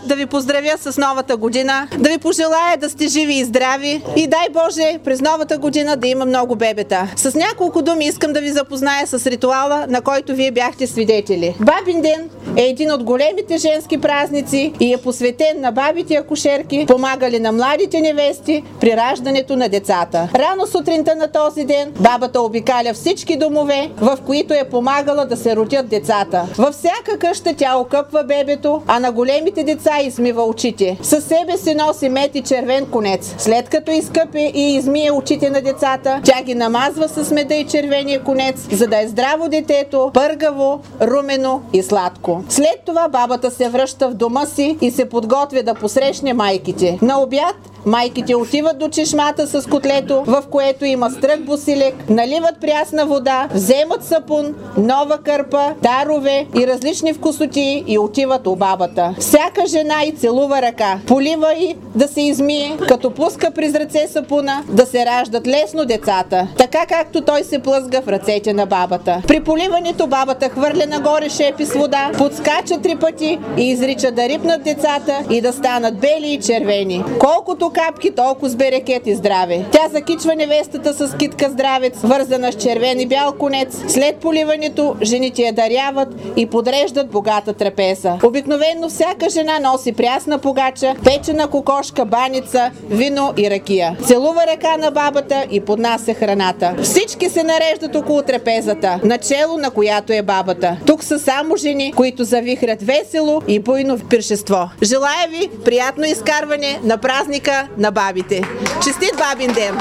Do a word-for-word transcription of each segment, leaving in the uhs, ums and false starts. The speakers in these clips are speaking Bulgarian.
да ви поздравя с новата година, да ви пожелая да сте живи и здрави и дай Боже през новата година да има много бебета. С няколко думи искам да ви запозная с ритуала, на който вие бяхте свидетели. Бабин ден е един от големите женски празници и е посветен на бабите акушерки, помагали на младите невести при раждането на децата. Рано сутринта на този ден бабата обикаля всички домове, в които е помагала да се родят децата. Във всяка къща тя окъпва бебето, а на големите деца измива очите. Със себе си носи мед и червен конец. След като изкъпе и измие очите на децата, тя ги намазва с меда и червения конец, за да е здраво детето, пъргаво, румено и сладко. След това бабата се връща в дома си и се подготвя да посрещне майките. На обяд майките отиват до чешмата с котлето, в което има стрък босилек, наливат прясна вода, вземат сапун, нова кърпа, тарове и различни вкусотии и отиват у бабата. Всяка жена й целува ръка, полива й да се измие, като пуска през ръце сапуна, да се раждат лесно децата, така както той се плъзга в ръцете на бабата. При поливането бабата хвърля нагоре шепи с вода, подскача три пъти и изрича да рипнат децата и да станат бели и червени. Колкото капки, толкова с берекет и здраве. Тя закичва невестата с китка здравец, вързана с червен и бял конец. След поливането жените я даряват и подреждат богата трапеза. Обикновено всяка жена носи прясна погача, печена кокошка, баница, вино и ракия. Целува ръка на бабата и поднася храната. Всички се нареждат около трапезата, начело на която е бабата. Тук са само жени, които завихрят весело и буйно в пиршество. Желая ви приятно изкарване на празника на бабите. Честит бабин ден!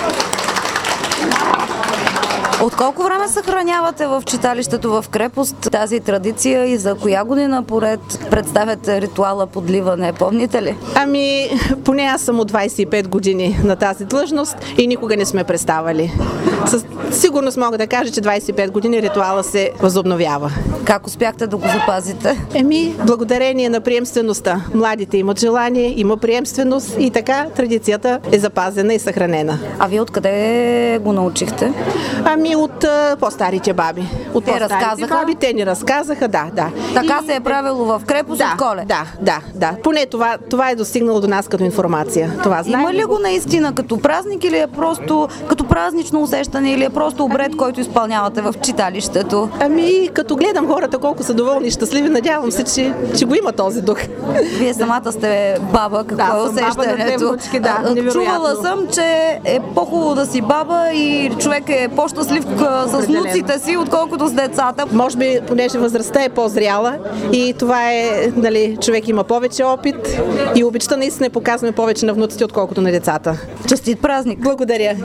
От колко време съхранявате в читалището в крепост тази традиция и за коя година поред представяте ритуала подливане? Помните ли? Ами, поне аз съм от двайсет и пет години на тази длъжност и никога не сме представали. Със сигурност мога да кажа, че двайсет и пет години ритуала се възобновява. Как успяхте да го запазите? Еми, благодарение на приемствеността. Младите имат желание, има приемственост и така традицията е запазена и съхранена. А вие откъде го научихте? Ами от а, по-старите баби. От те по-старите разказаха? баби, те ни разказаха, да, да. Така и... се е правило в крепост да, от коле? Да, да, да. Поне това, това е достигнало до нас като информация. Това знаем. Има ли го наистина като празник или е просто като празнично усещане или е просто обред, ами... който изпълнявате в читалището? Ами, като гледам хората колко са доволни и щастливи, надявам се, че, че го има този дух. Вие самата сте баба, какво да, е усещането? Да, чувала съм, че е по-хубаво да си баба и човек е по-щастлив с внуците си, отколкото с децата. Може би, понеже възрастта е по-зряла и това е, нали, човек има повече опит и обичта наистина показваме повече на внуците, отколкото на децата. Честит празник! Благодаря!